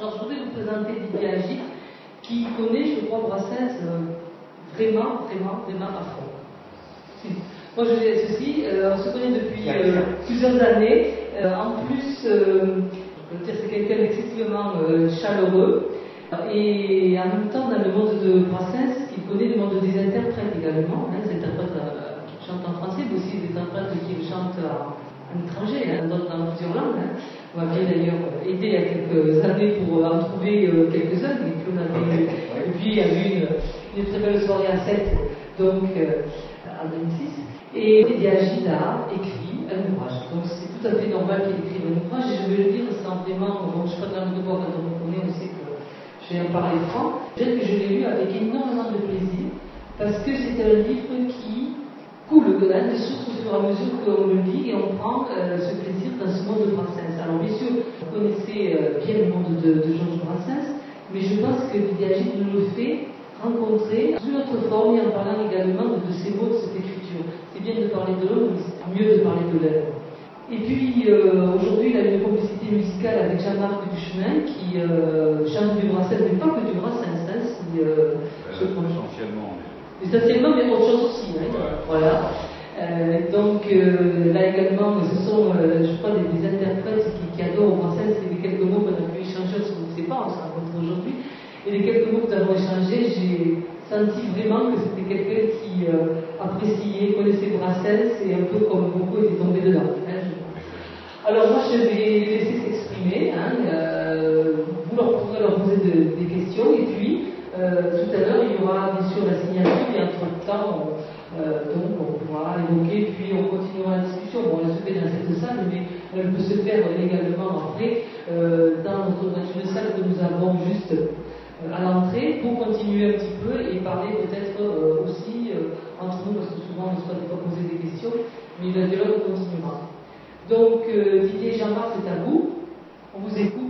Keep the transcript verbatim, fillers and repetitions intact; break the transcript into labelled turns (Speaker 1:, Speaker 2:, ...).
Speaker 1: Alors je voudrais vous présenter Didier Agit, qui connaît, je crois, Brassens euh, vraiment, vraiment, vraiment à fond. Moi je dis ceci, euh, on se connaît depuis euh, plusieurs années. Euh, en plus, euh, je peux dire c'est quelqu'un d'excessivement euh, chaleureux. Et en même temps, dans le monde de Brassens, il connaît le monde des interprètes également. Hein, des interprètes euh, qui chantent en français, mais aussi des interprètes qui chantent en, en étranger, hein, dans, dans plusieurs langues. Hein. On m'a bien d'ailleurs aidé il y a quelques années pour en trouver euh, quelques-uns. Et puis, on avait, et puis il y a eu une, une très belle soirée à sept, donc euh, en deux mille six. Et Didier Agit a écrit un ouvrage. Donc c'est tout à fait normal qu'il écrive un ouvrage. Et je vais le dire sans vraiment, bon, je ne suis pas dans le devoir quand on me connaît, on sait que je vais en parler franc. Peut-être que je l'ai lu avec énormément de plaisir, parce que c'est un livre qui coule de la source au fur et à mesure qu'on le lit et on prend euh, ce plaisir dans ce monde de Brassens. Alors bien sûr, vous connaissez euh, bien le monde de, de Georges Brassens, mais je pense que Didier Agit nous le fait rencontrer sous notre forme et en parlant également de, de ces mots, de cette écriture. C'est bien de parler de l'homme, mais c'est mieux de parler de l'œuvre. Et puis euh, aujourd'hui, il a une complicité musicale avec Jean-Marc Duchemin qui euh, chante du Brassens, mais pas que du Brassens, hein, si euh, je
Speaker 2: euh, essentiellement.
Speaker 1: Essentiellement, mais autre chose aussi. Hein, ouais. Voilà. Euh, donc euh, là également, ce sont, euh, je crois, des, des interprètes qui, qui adorent Brassens. Et les quelques mots qu'on a pu échanger, on ne sait pas, on se rencontre aujourd'hui. Et les quelques mots que nous avons échangés, j'ai senti vraiment que c'était quelqu'un qui euh, appréciait, connaissait Brassens et un peu comme beaucoup étaient tombés dedans. Hein, je... Alors moi, je vais les laisser s'exprimer. Hein, euh, vous leur pourrez leur poser de, des questions et puis euh, tout à l'heure, il y aura bien sûr la signature et entre-temps, euh, donc on pourra évoquer, puis on continuera la discussion. Bon, elle se fait dans cette salle, mais elle peut se faire également après euh, dans, notre, dans une salle que nous avons juste à l'entrée pour continuer un petit peu et parler peut-être euh, aussi euh, entre nous, parce que souvent on ne se fait pas poser des questions, mais le dialogue continuera. Donc euh, Didier et Jean-Marc, c'est à vous, on vous écoute.